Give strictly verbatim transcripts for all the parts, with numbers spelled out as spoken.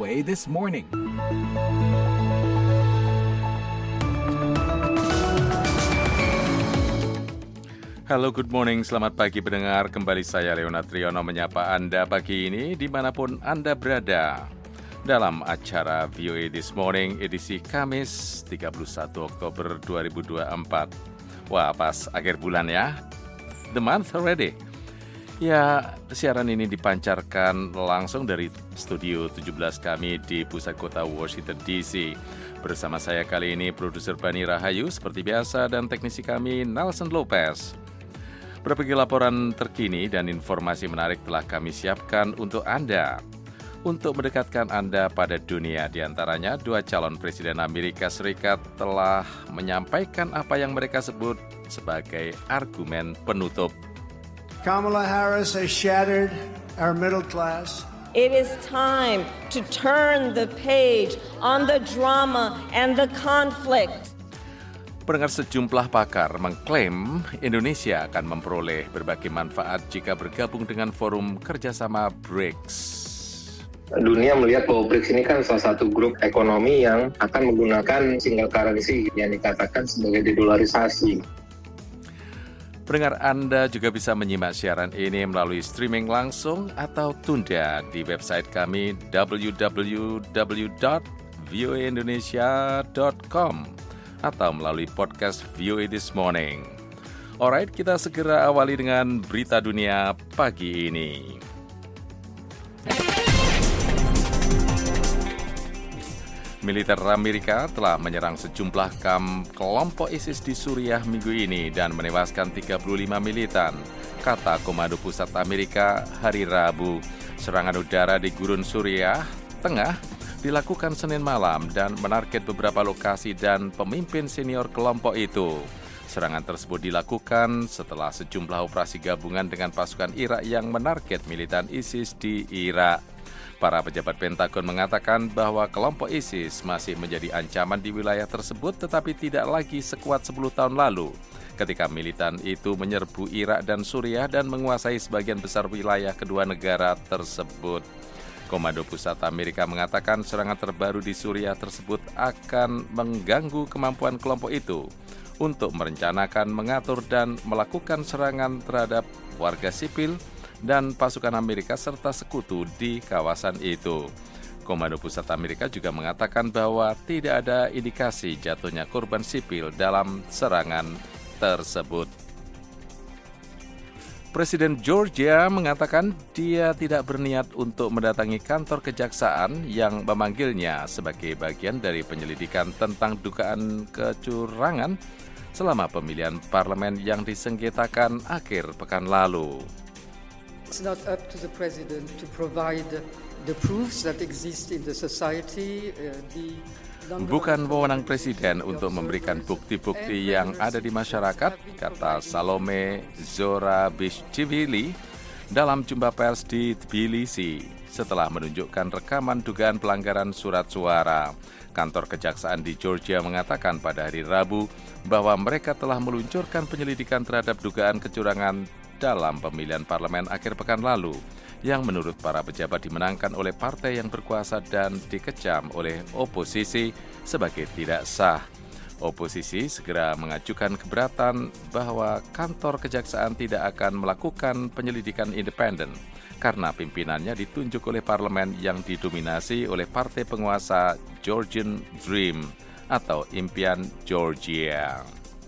A This Morning. Halo, good morning, selamat pagi pendengar. Kembali saya Leonard Triono menyapa Anda pagi ini dimanapun Anda berada. Dalam acara V O A This Morning edisi Kamis tiga puluh satu Oktober dua ribu dua puluh empat. Wah, pas akhir bulan ya. The month already. Ya, siaran ini dipancarkan langsung dari studio tujuh belas kami di pusat kota Washington D C. Bersama saya kali ini produser Bani Rahayu seperti biasa dan teknisi kami Nelson Lopez. Berbagai laporan terkini dan informasi menarik telah kami siapkan untuk Anda. Untuk mendekatkan Anda pada dunia, diantaranya dua calon Presiden Amerika Serikat telah menyampaikan apa yang mereka sebut sebagai argumen penutup. Kamala Harris has shattered our middle class. It is time to turn the page on the drama and the conflict. Pendengar, sejumlah pakar mengklaim Indonesia akan memperoleh berbagai manfaat jika bergabung dengan forum kerjasama B R I C S. Dunia melihat bahwa B R I C S ini kan salah satu grup ekonomi yang akan menggunakan single currency yang dikatakan sebagai dedolarisasi. Pendengar, Anda juga bisa menyimak siaran ini melalui streaming langsung atau tunda di website kami w w w dot v o a indonesia dot com atau melalui podcast V O A This Morning. Alright, kita segera awali dengan berita dunia pagi ini. Militer Amerika telah menyerang sejumlah kamp kelompok ISIS di Suriah minggu ini dan menewaskan tiga puluh lima militan, kata Komando Pusat Amerika hari Rabu. Serangan udara di Gurun Suriah Tengah dilakukan Senin malam dan menarget beberapa lokasi dan pemimpin senior kelompok itu. Serangan tersebut dilakukan setelah sejumlah operasi gabungan dengan pasukan Irak yang menarget militan ISIS di Irak. Para pejabat Pentagon mengatakan bahwa kelompok ISIS masih menjadi ancaman di wilayah tersebut tetapi tidak lagi sekuat sepuluh tahun lalu ketika militan itu menyerbu Irak dan Suriah dan menguasai sebagian besar wilayah kedua negara tersebut. Komando Pusat Amerika mengatakan serangan terbaru di Suriah tersebut akan mengganggu kemampuan kelompok itu untuk merencanakan, mengatur, dan melakukan serangan terhadap warga sipil dan pasukan Amerika serta sekutu di kawasan itu. Komando Pusat Amerika juga mengatakan bahwa tidak ada indikasi jatuhnya korban sipil dalam serangan tersebut. Presiden Georgia mengatakan dia tidak berniat untuk mendatangi kantor kejaksaan yang memanggilnya sebagai bagian dari penyelidikan tentang dugaan kecurangan selama pemilihan parlemen yang disengketakan akhir pekan lalu. It's not up to the president to provide the proofs that exist in the society. Uh, the Bukan wewenang presiden untuk memberikan bukti-bukti yang ada di masyarakat, kata Salome Zorabishvili dalam jumpa pers di Tbilisi setelah menunjukkan rekaman dugaan pelanggaran surat suara. Kantor kejaksaan di Georgia mengatakan pada hari Rabu bahwa mereka telah meluncurkan penyelidikan terhadap dugaan kecurangan dalam pemilihan parlemen akhir pekan lalu, yang menurut para pejabat dimenangkan oleh partai yang berkuasa dan dikecam oleh oposisi sebagai tidak sah. Oposisi segera mengajukan keberatan bahwa kantor kejaksaan tidak akan melakukan penyelidikan independen karena pimpinannya ditunjuk oleh parlemen yang didominasi oleh partai penguasa Georgian Dream atau Impian Georgia.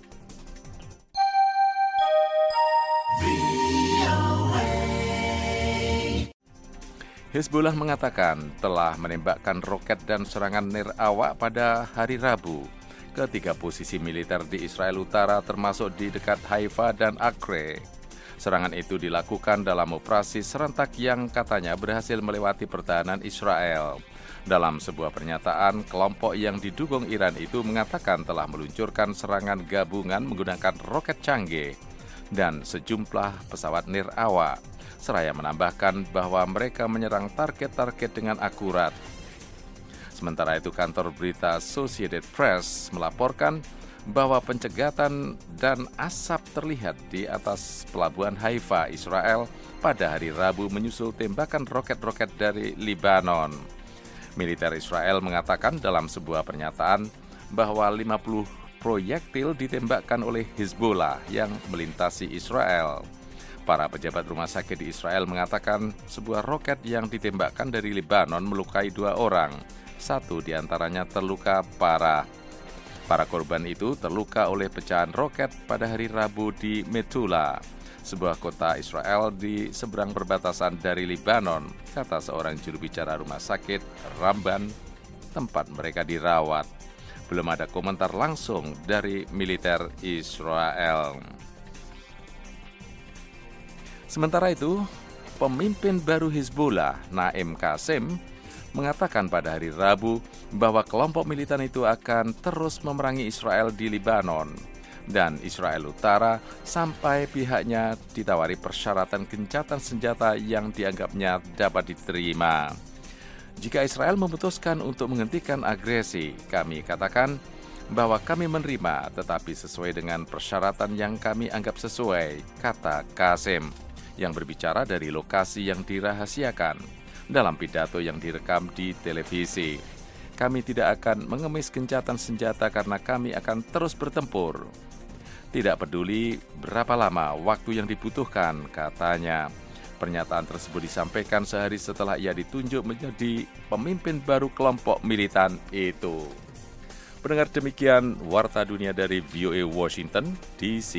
Hezbollah mengatakan telah menembakkan roket dan serangan nir'awa pada hari Rabu ke tiga posisi militer di Israel Utara termasuk di dekat Haifa dan Acre. Serangan itu dilakukan dalam operasi serentak yang katanya berhasil melewati pertahanan Israel. Dalam sebuah pernyataan, kelompok yang didukung Iran itu mengatakan telah meluncurkan serangan gabungan menggunakan roket canggih dan sejumlah pesawat nir'awa. Seraya menambahkan bahwa mereka menyerang target-target dengan akurat. Sementara itu, kantor berita Associated Press melaporkan bahwa pencegatan dan asap terlihat di atas pelabuhan Haifa, Israel pada hari Rabu menyusul tembakan roket-roket dari Lebanon. Militer Israel mengatakan dalam sebuah pernyataan bahwa lima puluh proyektil ditembakkan oleh Hezbollah yang melintasi Israel. Para pejabat rumah sakit di Israel mengatakan sebuah roket yang ditembakkan dari Lebanon melukai dua orang. Satu diantaranya terluka parah. Para korban itu terluka oleh pecahan roket pada hari Rabu di Metula, sebuah kota Israel di seberang perbatasan dari Lebanon, kata seorang juru bicara rumah sakit Ramban, tempat mereka dirawat. Belum ada komentar langsung dari militer Israel. Sementara itu, pemimpin baru Hezbollah, Naim Qassem, mengatakan pada hari Rabu bahwa kelompok militan itu akan terus memerangi Israel di Lebanon dan Israel Utara sampai pihaknya ditawari persyaratan gencatan senjata yang dianggapnya dapat diterima. Jika Israel memutuskan untuk menghentikan agresi, kami katakan bahwa kami menerima tetapi sesuai dengan persyaratan yang kami anggap sesuai, kata Qassem yang berbicara dari lokasi yang dirahasiakan dalam pidato yang direkam di televisi. Kami tidak akan mengemis gencatan senjata karena kami akan terus bertempur. Tidak peduli berapa lama waktu yang dibutuhkan, katanya. Pernyataan tersebut disampaikan sehari setelah ia ditunjuk menjadi pemimpin baru kelompok militan itu. Pendengar, demikian Warta Dunia dari V O A Washington D C.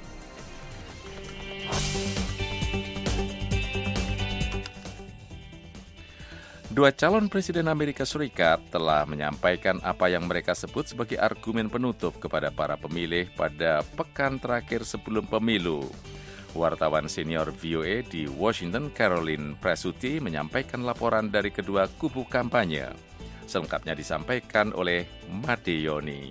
Dua calon presiden Amerika Serikat telah menyampaikan apa yang mereka sebut sebagai argumen penutup kepada para pemilih pada pekan terakhir sebelum pemilu. Wartawan senior V O A di Washington, Caroline Presutti, menyampaikan laporan dari kedua kubu kampanye. Selengkapnya disampaikan oleh Made Yoni.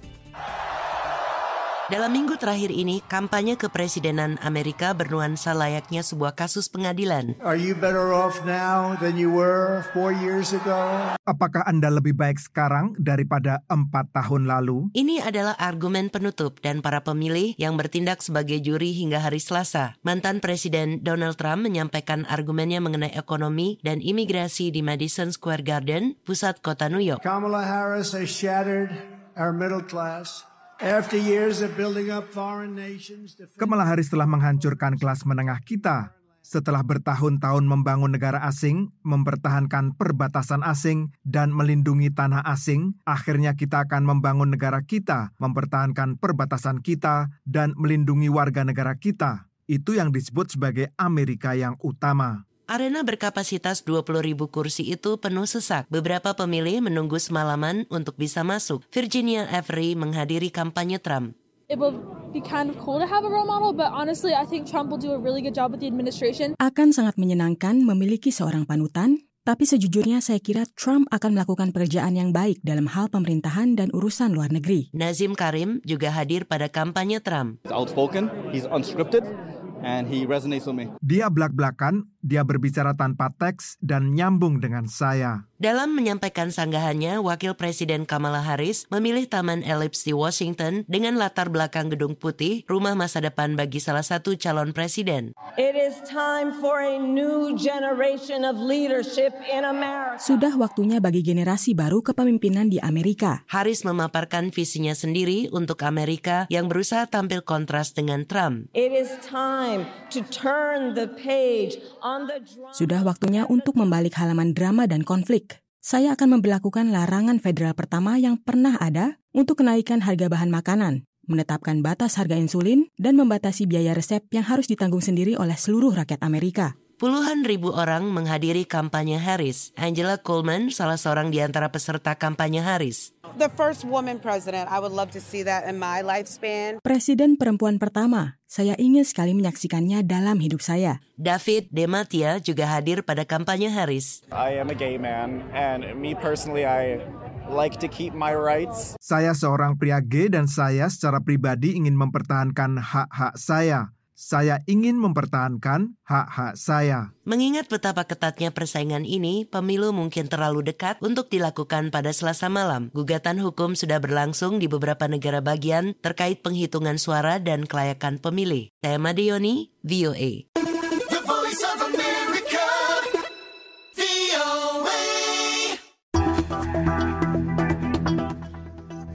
Dalam minggu terakhir ini, kampanye kepresidenan Amerika bernuansa layaknya sebuah kasus pengadilan. Are you better off now than you were four years ago? Apakah Anda lebih baik sekarang daripada empat tahun lalu? Ini adalah argumen penutup dan para pemilih yang bertindak sebagai juri hingga hari Selasa. Mantan Presiden Donald Trump menyampaikan argumennya mengenai ekonomi dan imigrasi di Madison Square Garden, pusat kota New York. Kamala Harris has shattered our middle class. After years of building up foreign nations, Kamala Harris telah menghancurkan kelas menengah kita. Setelah bertahun-tahun membangun negara asing, mempertahankan perbatasan asing, dan melindungi tanah asing, akhirnya kita akan membangun negara kita, mempertahankan perbatasan kita, dan melindungi warga negara kita. Itu yang disebut sebagai Amerika yang utama. Arena berkapasitas dua puluh ribu kursi itu penuh sesak. Beberapa pemilih menunggu semalaman untuk bisa masuk. Virginia Avery menghadiri kampanye Trump. It will be kind of cool to have a role model, but honestly, I think Trump will do a really good job with the administration. Akan sangat menyenangkan memiliki seorang panutan, tapi sejujurnya saya kira Trump akan melakukan pekerjaan yang baik dalam hal pemerintahan dan urusan luar negeri. Nazim Karim juga hadir pada kampanye Trump. He's outspoken, he's unscripted, and he resonates with me. Dia belak-belakan, dia berbicara tanpa teks dan nyambung dengan saya. Dalam menyampaikan sanggahannya, Wakil Presiden Kamala Harris memilih Taman Ellipse di Washington dengan latar belakang Gedung Putih, rumah masa depan bagi salah satu calon presiden. It is time for a new generation of leadership in America. Sudah waktunya bagi generasi baru kepemimpinan di Amerika. Harris memaparkan visinya sendiri untuk Amerika yang berusaha tampil kontras dengan Trump. It is time to turn the page on the drama. Sudah waktunya untuk membalik halaman drama dan konflik. Saya akan memberlakukan larangan federal pertama yang pernah ada untuk kenaikan harga bahan makanan, menetapkan batas harga insulin, dan membatasi biaya resep yang harus ditanggung sendiri oleh seluruh rakyat Amerika. Puluhan ribu orang menghadiri kampanye Harris. Angela Coleman, salah seorang di antara peserta kampanye Harris. The first woman president, I would love to see that in my lifespan. Presiden perempuan pertama, saya ingin sekali menyaksikannya dalam hidup saya. David Dematia juga hadir pada kampanye Harris. I am a gay man, and me personally, I like to keep my rights. Saya seorang pria gay dan saya secara pribadi ingin mempertahankan hak-hak saya. Saya ingin mempertahankan hak-hak saya. Mengingat betapa ketatnya persaingan ini, pemilu mungkin terlalu dekat untuk dilakukan pada Selasa malam. Gugatan hukum sudah berlangsung di beberapa negara bagian terkait penghitungan suara dan kelayakan pemilih. Saya Made Yoni, V O A.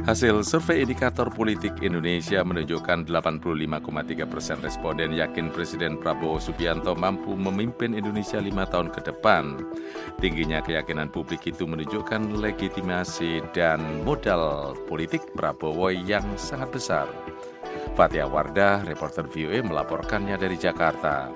Hasil survei indikator politik Indonesia menunjukkan delapan puluh lima koma tiga persen responden yakin Presiden Prabowo Subianto mampu memimpin Indonesia lima tahun ke depan. Tingginya keyakinan publik itu menunjukkan legitimasi dan modal politik Prabowo yang sangat besar. Fathia Wardah, reporter V O A melaporkannya dari Jakarta.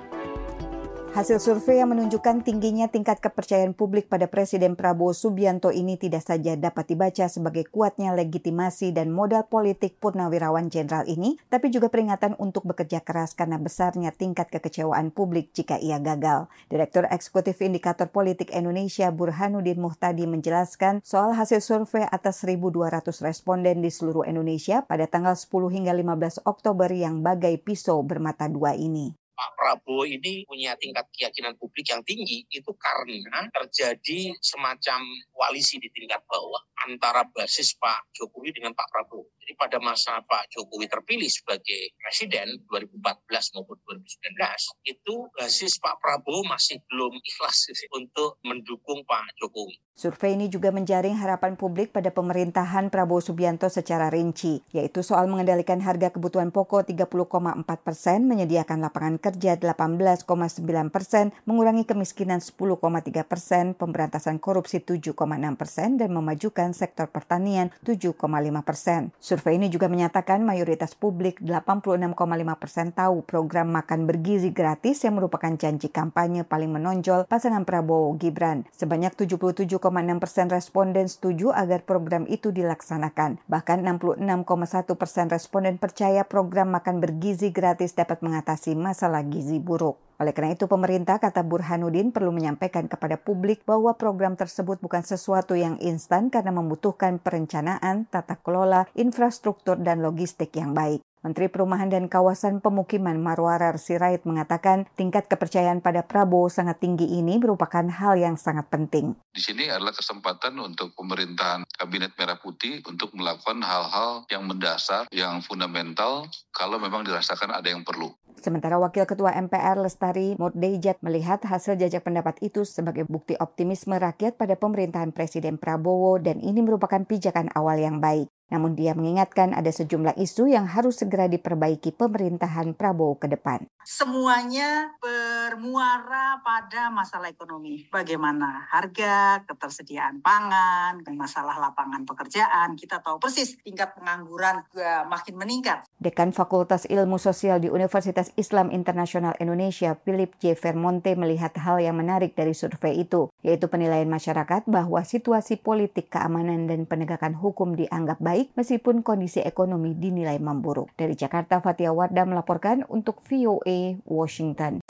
Hasil survei yang menunjukkan tingginya tingkat kepercayaan publik pada Presiden Prabowo Subianto ini tidak saja dapat dibaca sebagai kuatnya legitimasi dan modal politik Purnawirawan Jenderal ini, tapi juga peringatan untuk bekerja keras karena besarnya tingkat kekecewaan publik jika ia gagal. Direktur Eksekutif Indikator Politik Indonesia Burhanuddin Muhtadi menjelaskan soal hasil survei atas seribu dua ratus responden di seluruh Indonesia pada tanggal sepuluh hingga lima belas Oktober yang bagai pisau bermata dua ini. Pak Prabowo ini punya tingkat keyakinan publik yang tinggi itu karena terjadi semacam koalisi di tingkat bawah antara basis Pak Jokowi dengan Pak Prabowo. Jadi pada masa Pak Jokowi terpilih sebagai presiden dua ribu empat belas maupun dua ribu sembilan belas, itu basis Pak Prabowo masih belum ikhlas untuk mendukung Pak Jokowi. Survei ini juga menjaring harapan publik pada pemerintahan Prabowo Subianto secara rinci, yaitu soal mengendalikan harga kebutuhan pokok tiga puluh koma empat persen, menyediakan lapangan kerja delapan belas koma sembilan persen, mengurangi kemiskinan sepuluh koma tiga persen, pemberantasan korupsi tujuh koma enam persen, dan memajukan sektor pertanian tujuh koma lima persen. Survei ini juga menyatakan mayoritas publik delapan puluh enam koma lima persen tahu program makan bergizi gratis yang merupakan janji kampanye paling menonjol pasangan Prabowo-Gibran. Sebanyak tujuh puluh tujuh koma enam persen responden setuju agar program itu dilaksanakan. Bahkan enam puluh enam koma satu persen responden percaya program makan bergizi gratis dapat mengatasi masalah gizi buruk. Oleh karena itu, pemerintah, kata Burhanuddin, perlu menyampaikan kepada publik bahwa program tersebut bukan sesuatu yang instan karena membutuhkan perencanaan, tata kelola, infrastruktur, dan logistik yang baik. Menteri Perumahan dan Kawasan Pemukiman Marwarar Sirait mengatakan tingkat kepercayaan pada Prabowo sangat tinggi ini merupakan hal yang sangat penting. Di sini adalah kesempatan untuk pemerintahan Kabinet Merah Putih untuk melakukan hal-hal yang mendasar, yang fundamental, kalau memang dirasakan ada yang perlu. Sementara Wakil Ketua M P R Lestari Mordejat melihat hasil jajak pendapat itu sebagai bukti optimisme rakyat pada pemerintahan Presiden Prabowo dan ini merupakan pijakan awal yang baik. Namun dia mengingatkan ada sejumlah isu yang harus segera diperbaiki pemerintahan Prabowo ke depan. Semuanya bermuara pada masalah ekonomi. Bagaimana harga, ketersediaan pangan, masalah lapangan pekerjaan. Kita tahu persis tingkat pengangguran juga makin meningkat. Dekan Fakultas Ilmu Sosial di Universitas Islam Internasional Indonesia, Philip J. Vermonte, melihat hal yang menarik dari survei itu, yaitu penilaian masyarakat bahwa situasi politik, keamanan, dan penegakan hukum dianggap baik meskipun kondisi ekonomi dinilai memburuk. Dari Jakarta, Fathia Wardah melaporkan untuk V O A Washington.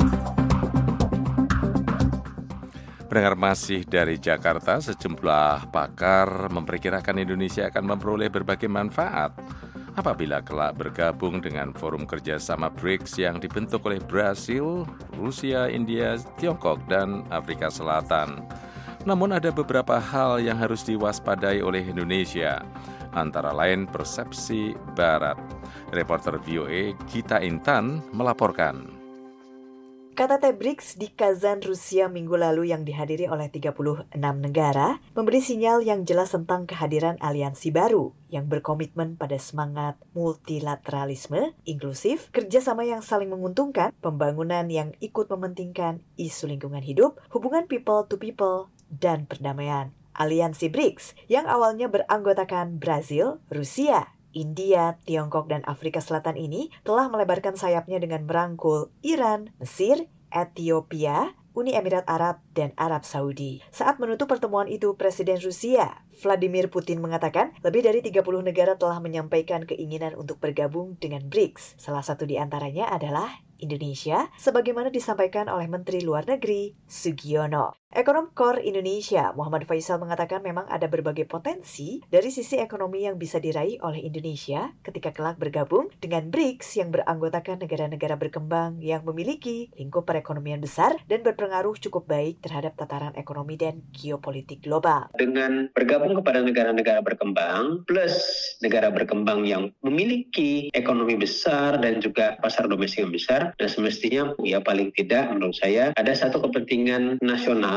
Pendengar, masih dari Jakarta, sejumlah pakar memperkirakan Indonesia akan memperoleh berbagai manfaat apabila kelak bergabung dengan forum kerjasama B R I C S yang dibentuk oleh Brasil, Rusia, India, Tiongkok, dan Afrika Selatan. Namun ada beberapa hal yang harus diwaspadai oleh Indonesia, antara lain persepsi Barat. Reporter V O A Gita Intan melaporkan. K T T B R I C S di Kazan, Rusia minggu lalu yang dihadiri oleh tiga puluh enam negara memberi sinyal yang jelas tentang kehadiran aliansi baru yang berkomitmen pada semangat multilateralisme, inklusif, kerjasama yang saling menguntungkan, pembangunan yang ikut mementingkan isu lingkungan hidup, hubungan people to people, dan perdamaian. Aliansi B R I C S yang awalnya beranggotakan Brasil, Rusia, India, Tiongkok, dan Afrika Selatan ini telah melebarkan sayapnya dengan merangkul Iran, Mesir, Ethiopia, Uni Emirat Arab, dan Arab Saudi. Saat menutup pertemuan itu, Presiden Rusia, Vladimir Putin, mengatakan lebih dari tiga puluh negara telah menyampaikan keinginan untuk bergabung dengan B R I C S. Salah satu di antaranya adalah Indonesia, sebagaimana disampaikan oleh Menteri Luar Negeri Sugiono. Ekonom Core Indonesia, Muhammad Faisal, mengatakan memang ada berbagai potensi dari sisi ekonomi yang bisa diraih oleh Indonesia ketika kelak bergabung dengan B R I C S yang beranggotakan negara-negara berkembang yang memiliki lingkup perekonomian besar dan berpengaruh cukup baik terhadap tataran ekonomi dan geopolitik global. Dengan bergabung kepada negara-negara berkembang plus negara berkembang yang memiliki ekonomi besar dan juga pasar domestik yang besar, dan semestinya ya paling tidak menurut saya ada satu kepentingan nasional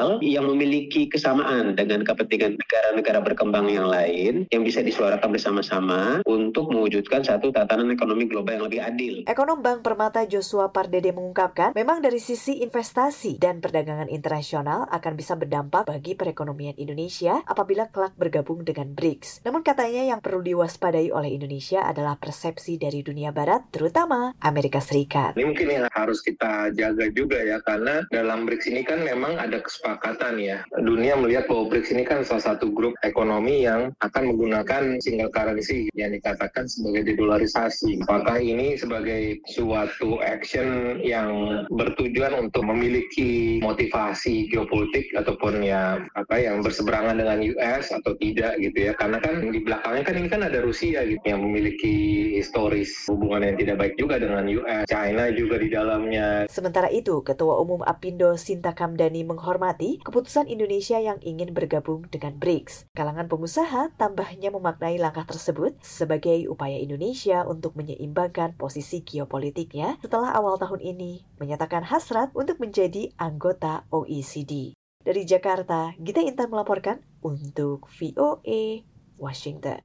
hal yang memiliki kesamaan dengan kepentingan negara-negara berkembang yang lain yang bisa disuarakan bersama-sama untuk mewujudkan satu tatanan ekonomi global yang lebih adil. Ekonom Bank Permata Joshua Pardede mengungkapkan, memang dari sisi investasi dan perdagangan internasional akan bisa berdampak bagi perekonomian Indonesia apabila kelak bergabung dengan B R I C S. Namun katanya yang perlu diwaspadai oleh Indonesia adalah persepsi dari dunia barat, terutama Amerika Serikat. Ini mungkin yang harus kita jaga juga ya, karena dalam B R I C S ini kan memang ada kesepakatan ya. Dunia melihat bahwa B R I C S ini kan salah satu grup ekonomi yang akan menggunakan single currency yang dikatakan sebagai dedolarisasi. Apakah ini sebagai suatu action yang bertujuan untuk memiliki motivasi geopolitik ataupun ya apa yang berseberangan dengan U S atau tidak gitu ya? Karena kan di belakangnya kan ini kan ada Rusia gitu yang memiliki historis hubungan yang tidak baik juga dengan U S, China juga di dalamnya. Sementara itu, Ketua Umum Apindo Sinta Kamdani menghormati keputusan Indonesia yang ingin bergabung dengan B R I C S. Kalangan pengusaha tambahnya memaknai langkah tersebut sebagai upaya Indonesia untuk menyeimbangkan posisi geopolitiknya setelah awal tahun ini menyatakan hasrat untuk menjadi anggota O E C D. Dari Jakarta, Gita Intan melaporkan untuk V O A Washington.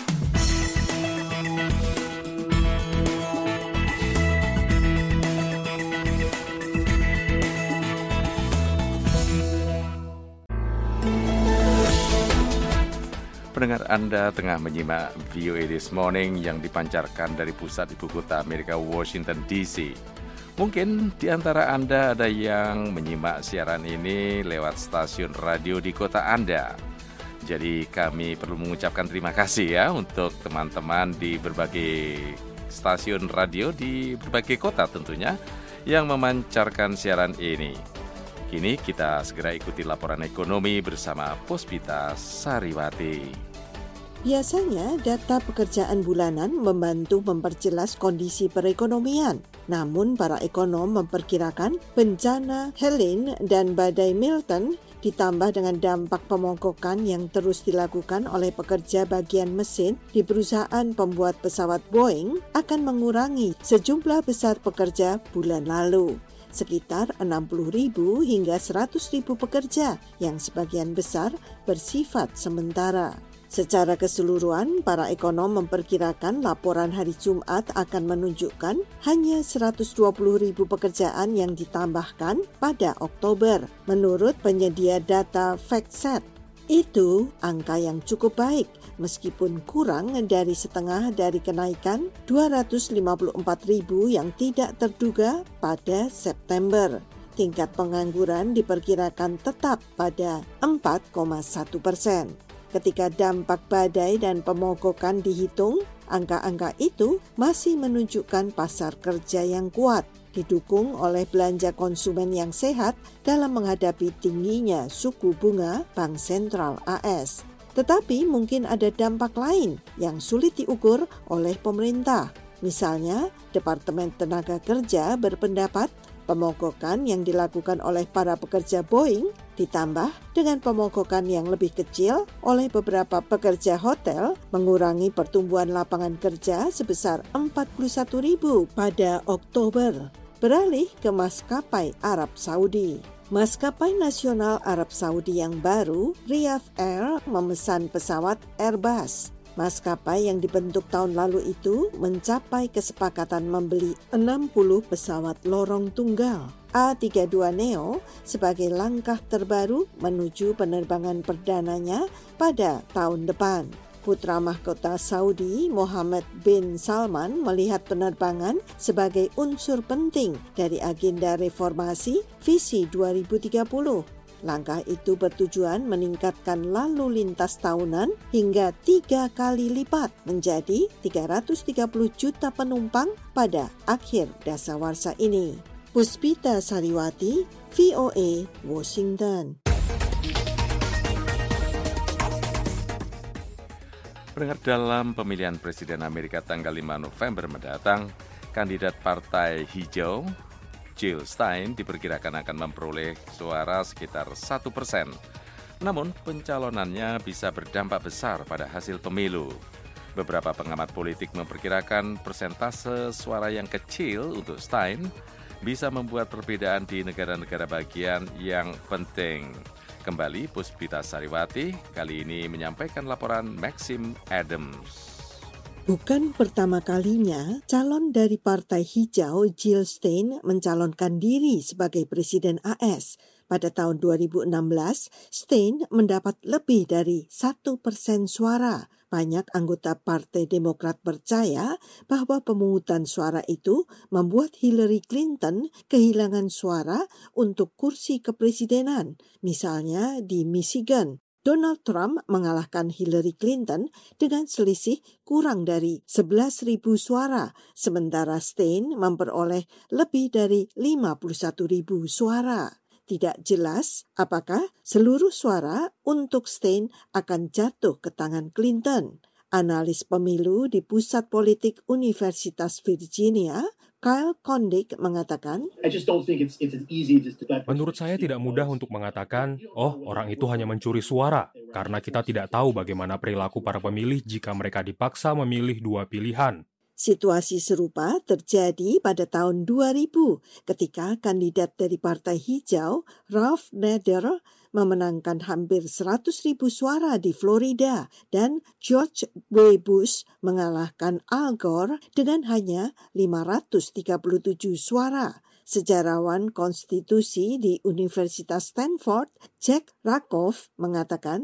Pendengar Anda tengah menyimak V O A This Morning yang dipancarkan dari pusat ibu kota Amerika, Washington D C. Mungkin di antara Anda ada yang menyimak siaran ini lewat stasiun radio di kota Anda. Jadi kami perlu mengucapkan terima kasih ya untuk teman-teman di berbagai stasiun radio di berbagai kota tentunya yang memancarkan siaran ini. Kini kita segera ikuti laporan ekonomi bersama Puspita Sariwati. Biasanya data pekerjaan bulanan membantu memperjelas kondisi perekonomian. Namun para ekonom memperkirakan bencana Helene dan badai Milton ditambah dengan dampak pemogokan yang terus dilakukan oleh pekerja bagian mesin di perusahaan pembuat pesawat Boeing akan mengurangi sejumlah besar pekerja bulan lalu. Sekitar enam puluh ribu hingga seratus ribu pekerja yang sebagian besar bersifat sementara. Secara keseluruhan, para ekonom memperkirakan laporan hari Jumat akan menunjukkan hanya seratus dua puluh ribu pekerjaan yang ditambahkan pada Oktober, menurut penyedia data FactSet. Itu angka yang cukup baik, meskipun kurang dari setengah dari kenaikan dua ratus lima puluh empat ribu yang tidak terduga pada September. Tingkat pengangguran diperkirakan tetap pada empat koma satu persen. Ketika dampak badai dan pemogokan dihitung, angka-angka itu masih menunjukkan pasar kerja yang kuat, didukung oleh belanja konsumen yang sehat dalam menghadapi tingginya suku bunga Bank Sentral A S. Tetapi mungkin ada dampak lain yang sulit diukur oleh pemerintah. Misalnya, Departemen Tenaga Kerja berpendapat pemogokan yang dilakukan oleh para pekerja Boeing ditambah dengan pemogokan yang lebih kecil oleh beberapa pekerja hotel mengurangi pertumbuhan lapangan kerja sebesar empat puluh satu ribu pada Oktober. Beralih ke maskapai Arab Saudi. Maskapai nasional Arab Saudi yang baru, Riyadh Air, memesan pesawat Airbus. Maskapai yang dibentuk tahun lalu itu mencapai kesepakatan membeli enam puluh pesawat lorong tunggal A tiga puluh dua Neo sebagai langkah terbaru menuju penerbangan perdananya pada tahun depan. Putra mahkota Saudi, Mohammed bin Salman, melihat penerbangan sebagai unsur penting dari agenda reformasi Visi dua ribu tiga puluh. Langkah itu bertujuan meningkatkan lalu lintas tahunan hingga tiga kali lipat menjadi tiga ratus tiga puluh juta penumpang pada akhir dasawarsa ini. Puspita Sariwati, V O A, Washington. Pendengar, dalam pemilihan Presiden Amerika tanggal lima November mendatang, kandidat Partai Hijau Jill Stein diperkirakan akan memperoleh suara sekitar satu persen. Namun pencalonannya bisa berdampak besar pada hasil pemilu. Beberapa pengamat politik memperkirakan persentase suara yang kecil untuk Stein bisa membuat perbedaan di negara-negara bagian yang penting. Kembali Puspita Sariwati, kali ini menyampaikan laporan Maxim Adams. Bukan pertama kalinya calon dari Partai Hijau Jill Stein mencalonkan diri sebagai Presiden A S. Pada tahun dua ribu enam belas, Stein mendapat lebih dari satu persen suara. Banyak anggota Partai Demokrat percaya bahwa pemungutan suara itu membuat Hillary Clinton kehilangan suara untuk kursi kepresidenan, misalnya di Michigan. Donald Trump mengalahkan Hillary Clinton dengan selisih kurang dari sebelas ribu suara, sementara Stein memperoleh lebih dari lima puluh satu ribu suara. Tidak jelas apakah seluruh suara untuk Stein akan jatuh ke tangan Clinton. Analis pemilu di Pusat Politik Universitas Virginia, Kyle Kondik mengatakan, menurut saya tidak mudah untuk mengatakan, oh orang itu hanya mencuri suara, karena kita tidak tahu bagaimana perilaku para pemilih jika mereka dipaksa memilih dua pilihan. Situasi serupa terjadi pada tahun dua ribu ketika kandidat dari Partai Hijau, Ralph Nader, memenangkan hampir seratus ribu suara di Florida dan George W. Bush mengalahkan Al Gore dengan hanya lima ratus tiga puluh tujuh suara. Sejarawan konstitusi di Universitas Stanford, Jack Rakoff, mengatakan,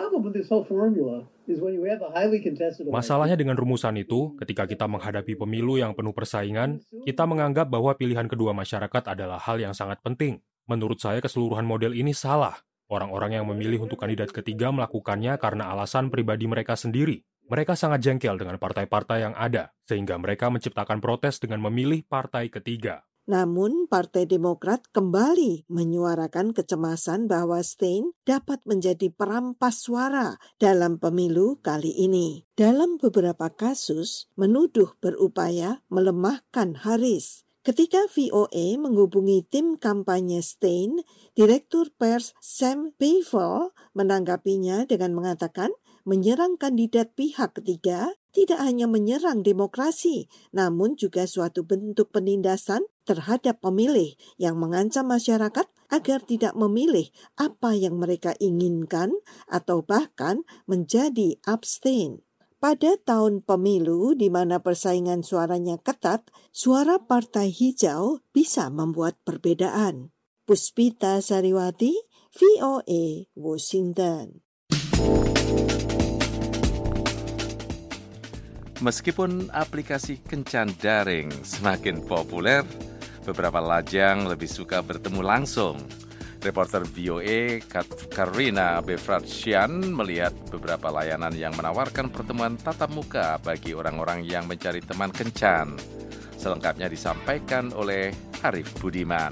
masalahnya dengan rumusan itu, ketika kita menghadapi pemilu yang penuh persaingan, kita menganggap bahwa pilihan kedua masyarakat adalah hal yang sangat penting. Menurut saya keseluruhan model ini salah. Orang-orang yang memilih untuk kandidat ketiga melakukannya karena alasan pribadi mereka sendiri. Mereka sangat jengkel dengan partai-partai yang ada, sehingga mereka menciptakan protes dengan memilih partai ketiga. Namun, Partai Demokrat kembali menyuarakan kecemasan bahwa Stein dapat menjadi perampas suara dalam pemilu kali ini. Dalam beberapa kasus, menuduh berupaya melemahkan Harris. Ketika V O A menghubungi tim kampanye Stein, Direktur Pers Sam Bevel menanggapinya dengan mengatakan menyerang kandidat pihak ketiga tidak hanya menyerang demokrasi, namun juga suatu bentuk penindasan terhadap pemilih yang mengancam masyarakat agar tidak memilih apa yang mereka inginkan atau bahkan menjadi abstain. Pada tahun pemilu di mana persaingan suaranya ketat, suara Partai Hijau bisa membuat perbedaan. Puspita Sariwati, V O A, Washington. Meskipun aplikasi kencan daring semakin populer, beberapa lajang lebih suka bertemu langsung. Reporter V O A Karina Befratsian melihat beberapa layanan yang menawarkan pertemuan tatap muka bagi orang-orang yang mencari teman kencan. Selengkapnya disampaikan oleh Arif Budiman.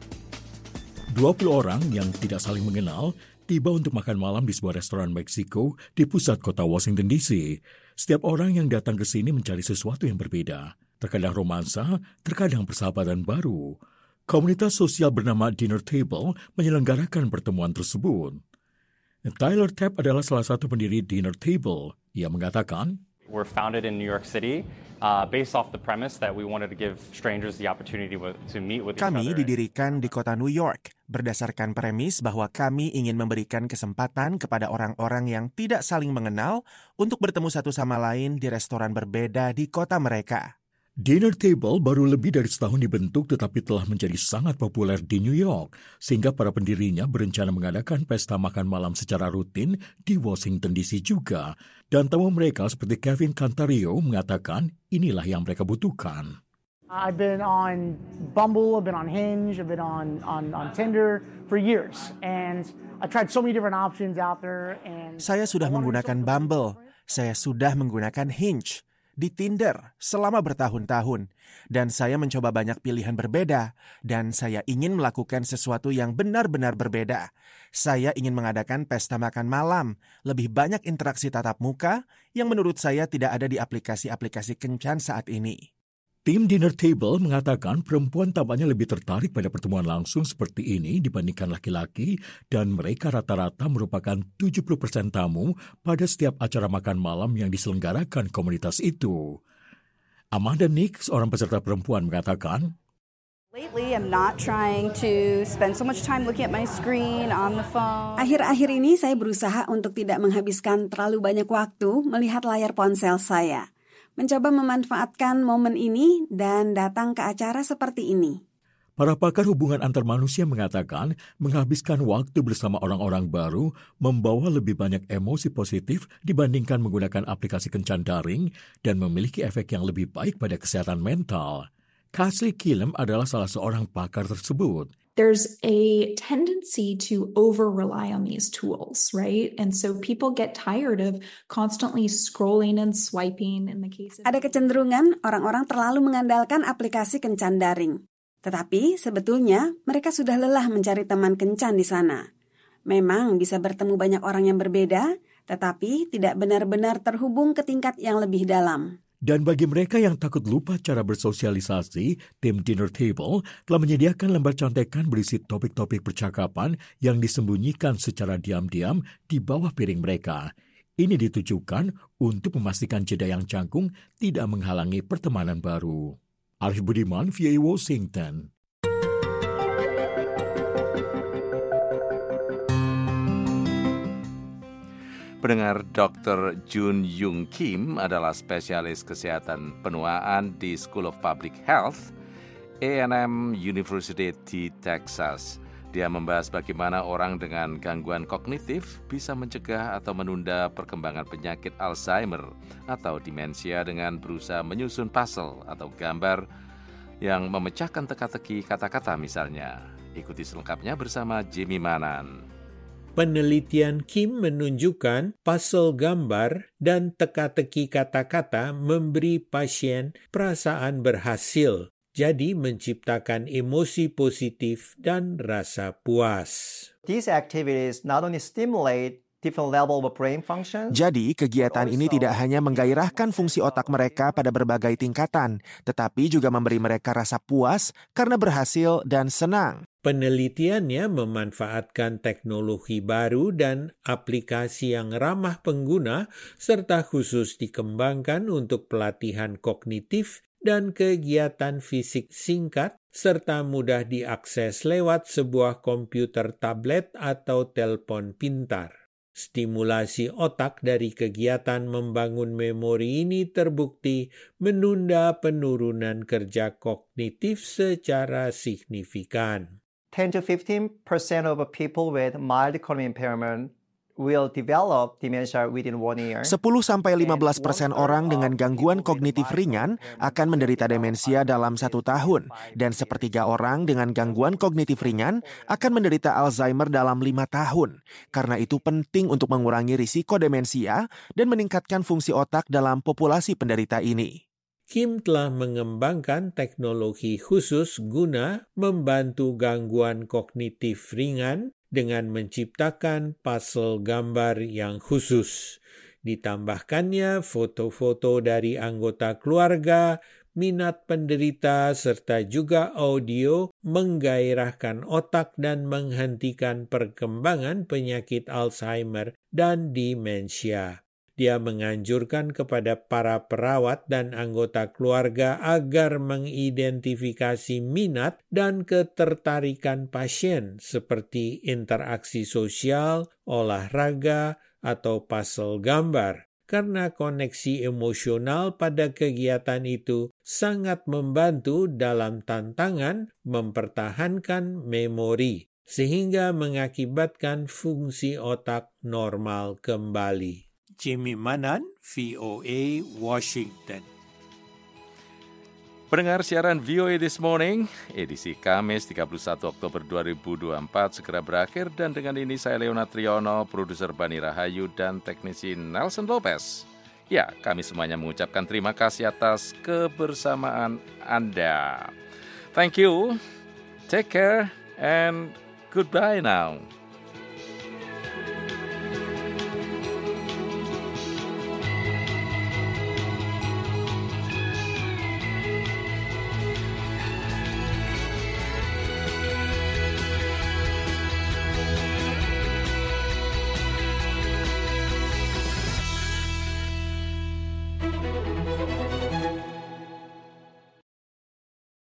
dua puluh orang yang tidak saling mengenal tiba untuk makan malam di sebuah restoran Meksiko di pusat kota Washington D C. Setiap orang yang datang ke sini mencari sesuatu yang berbeda. Terkadang romansa, terkadang persahabatan baru. Komunitas sosial bernama Dinner Table menyelenggarakan pertemuan tersebut. Tyler Tapp adalah salah satu pendiri Dinner Table. Ia mengatakan, We're founded in New York City, uh, based off the premise that we wanted to give strangers the opportunity to meet with each other. Kami didirikan di kota New York, berdasarkan premis bahwa kami ingin memberikan kesempatan kepada orang-orang yang tidak saling mengenal untuk bertemu satu sama lain di restoran berbeda di kota mereka. Dinner Table baru lebih dari setahun dibentuk tetapi telah menjadi sangat populer di New York, sehingga para pendirinya berencana mengadakan pesta makan malam secara rutin di Washington D C juga. Dan tamu mereka seperti Kevin Cantario mengatakan inilah yang mereka butuhkan. I've been on Bumble, I've been on Hinge, I've been on, on, on Tinder for years. And I tried so many different options out there. And Saya sudah menggunakan Bumble, saya sudah menggunakan Hinge. Di Tinder selama bertahun-tahun, dan saya mencoba banyak pilihan berbeda, dan saya ingin melakukan sesuatu yang benar-benar berbeda. Saya ingin mengadakan pesta makan malam, lebih banyak interaksi tatap muka yang menurut saya tidak ada di aplikasi-aplikasi kencan saat ini. Tim Dinner Table mengatakan perempuan tampaknya lebih tertarik pada pertemuan langsung seperti ini dibandingkan laki-laki, dan mereka rata-rata merupakan tujuh puluh persen tamu pada setiap acara makan malam yang diselenggarakan komunitas itu. Amanda Nick, seorang peserta perempuan, mengatakan, Lately, I'm not trying to spend so much time looking at my screen on the phone. Akhir-akhir ini saya berusaha untuk tidak menghabiskan terlalu banyak waktu melihat layar ponsel saya. Mencoba memanfaatkan momen ini dan datang ke acara seperti ini. Para pakar hubungan antar manusia mengatakan menghabiskan waktu bersama orang-orang baru membawa lebih banyak emosi positif dibandingkan menggunakan aplikasi kencan daring dan memiliki efek yang lebih baik pada kesehatan mental. Cassie Killam adalah salah seorang pakar tersebut. There's a tendency to over-rely on these tools, right? And so people get tired of constantly scrolling and swiping in the case of... Ada kecenderungan orang-orang terlalu mengandalkan aplikasi kencan daring. Tetapi sebetulnya mereka sudah lelah mencari teman kencan di sana. Memang bisa bertemu banyak orang yang berbeda, tetapi tidak benar-benar terhubung ke tingkat yang lebih dalam. Dan bagi mereka yang takut lupa cara bersosialisasi, tim Dinner Table telah menyediakan lembar contekan berisi topik-topik percakapan yang disembunyikan secara diam-diam di bawah piring mereka. Ini ditujukan untuk memastikan jeda yang canggung tidak menghalangi pertemanan baru. Arif Budiman, V A Washington. Pendengar, dokter Jun Yung Kim adalah spesialis kesehatan penuaan di School of Public Health, A and M University di Texas. Dia membahas bagaimana orang dengan gangguan kognitif bisa mencegah atau menunda perkembangan penyakit Alzheimer atau demensia dengan berusaha menyusun puzzle atau gambar yang memecahkan teka-teki kata-kata misalnya. Ikuti selengkapnya bersama Jimmy Manan. Penelitian Kim menunjukkan puzzle gambar dan teka-teki kata-kata memberi pasien perasaan berhasil, jadi menciptakan emosi positif dan rasa puas. These activities not only stimulate different level of brain functions. Jadi, kegiatan ini tidak hanya menggairahkan fungsi otak mereka pada berbagai tingkatan, tetapi juga memberi mereka rasa puas karena berhasil dan senang. Penelitiannya memanfaatkan teknologi baru dan aplikasi yang ramah pengguna serta khusus dikembangkan untuk pelatihan kognitif dan kegiatan fisik singkat serta mudah diakses lewat sebuah komputer tablet atau telepon pintar. Stimulasi otak dari kegiatan membangun memori ini terbukti menunda penurunan kerja kognitif secara signifikan. ten to fifteen percent of people with mild cognitive impairment will develop dementia within one year. sepuluh sampai lima belas persen orang dengan gangguan kognitif ringan akan menderita demensia dalam satu tahun. Dan sepertiga orang dengan gangguan kognitif ringan akan menderita Alzheimer dalam lima tahun. Karena itu penting untuk mengurangi risiko demensia dan meningkatkan fungsi otak dalam populasi penderita ini. Kim telah mengembangkan teknologi khusus guna membantu gangguan kognitif ringan dengan menciptakan puzzle gambar yang khusus. Ditambahkannya foto-foto dari anggota keluarga, minat penderita, serta juga audio menggairahkan otak dan menghentikan perkembangan penyakit Alzheimer dan demensia. Dia menganjurkan kepada para perawat dan anggota keluarga agar mengidentifikasi minat dan ketertarikan pasien seperti interaksi sosial, olahraga, atau puzzle gambar. Karena koneksi emosional pada kegiatan itu sangat membantu dalam tantangan mempertahankan memori, sehingga mengakibatkan fungsi otak normal kembali. Jimmy Manan, V O A, Washington. Pendengar siaran V O A This Morning, edisi Kamis tiga puluh satu Oktober dua ribu dua puluh empat segera berakhir. Dan dengan ini saya Leonard Triono, produser Bani Rahayu, dan teknisi Nelson Lopez. Ya, kami semuanya mengucapkan terima kasih atas kebersamaan Anda. Thank you, take care, and goodbye now.